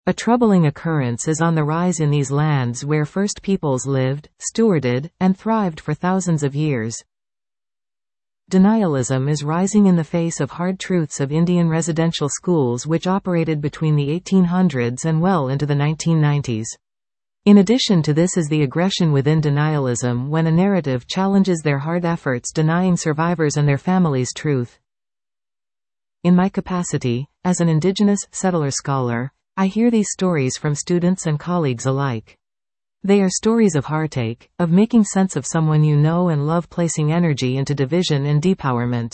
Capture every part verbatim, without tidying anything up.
A troubling occurrence is on the rise in these lands where First Peoples lived, stewarded, and thrived for thousands of years. Denialism is rising in the face of hard truths of Indian residential schools which operated between the eighteen hundreds and well into the nineteen nineties. In addition to this is the aggression within denialism when a narrative challenges their hard efforts, denying survivors and their families truth. In my capacity, as an Indigenous settler scholar, I hear these stories from students and colleagues alike. They are stories of heartache, of making sense of someone you know and love, placing energy into division and depowerment.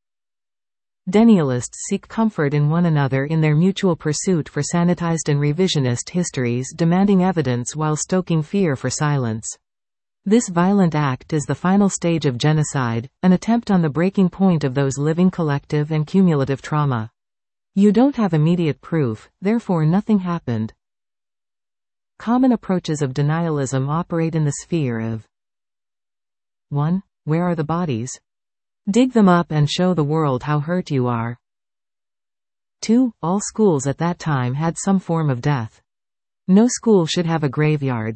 Denialists seek comfort in one another in their mutual pursuit for sanitized and revisionist histories, demanding evidence while stoking fear for silence. This violent act is the final stage of genocide, an attempt on the breaking point of those living collective and cumulative trauma. You don't have immediate proof, therefore nothing happened. Common approaches of denialism operate in the sphere of one. Where are the bodies? Dig them up and show the world how hurt you are. two. All schools at that time had some form of death. No school should have a graveyard.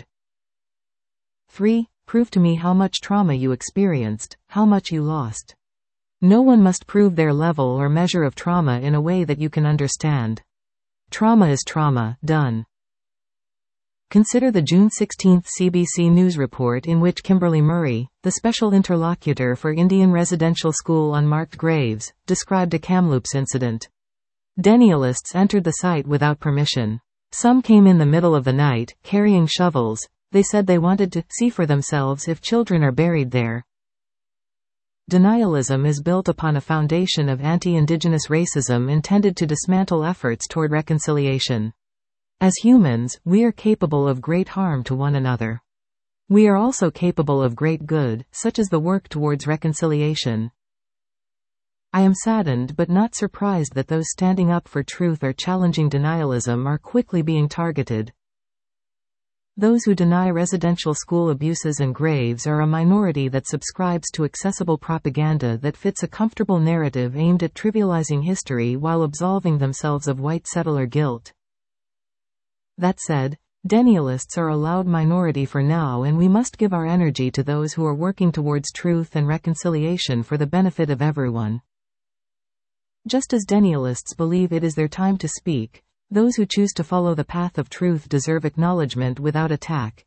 three. Prove to me how much trauma you experienced, how much you lost. No one must prove their level or measure of trauma in a way that you can understand. Trauma is trauma, done. Consider the June sixteenth C B C News report in which Kimberly Murray, the special interlocutor for Indian Residential School Unmarked Graves, described a Kamloops incident. Denialists entered the site without permission. Some came in the middle of the night, carrying shovels. They said they wanted to see for themselves if children are buried there. Denialism is built upon a foundation of anti-Indigenous racism intended to dismantle efforts toward reconciliation. As humans, we are capable of great harm to one another. We are also capable of great good, such as the work towards reconciliation. I am saddened but not surprised that those standing up for truth or challenging denialism are quickly being targeted. Those who deny residential school abuses and graves are a minority that subscribes to accessible propaganda that fits a comfortable narrative aimed at trivializing history while absolving themselves of white settler guilt. That said, denialists are a loud minority for now, and we must give our energy to those who are working towards truth and reconciliation for the benefit of everyone. Just as denialists believe it is their time to speak, those who choose to follow the path of truth deserve acknowledgement without attack.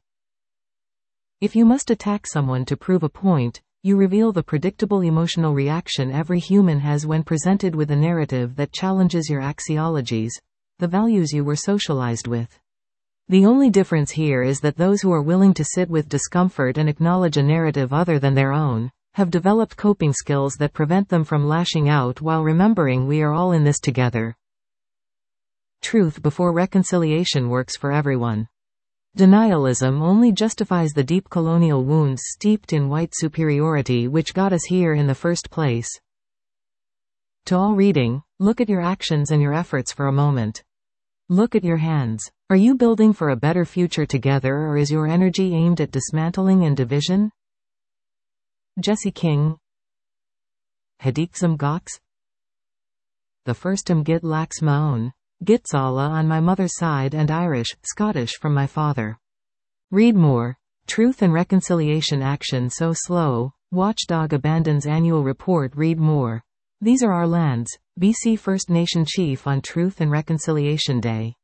If you must attack someone to prove a point, you reveal the predictable emotional reaction every human has when presented with a narrative that challenges your axiologies, the values you were socialized with. The only difference here is that those who are willing to sit with discomfort and acknowledge a narrative other than their own, have developed coping skills that prevent them from lashing out while remembering we are all in this together. Truth before reconciliation works for everyone. Denialism only justifies the deep colonial wounds steeped in white superiority which got us here in the first place. To all reading, look at your actions and your efforts for a moment. Look at your hands. Are you building for a better future together, or is your energy aimed at dismantling and division? Jesse King. Hediksum Gox. The firstum git lax maon. Gitsala on my mother's side and Irish, Scottish from my father. Read more. Truth and Reconciliation Action So Slow. Watchdog abandons annual report. Read more. These are our lands. B C First Nation Chief on Truth and Reconciliation Day.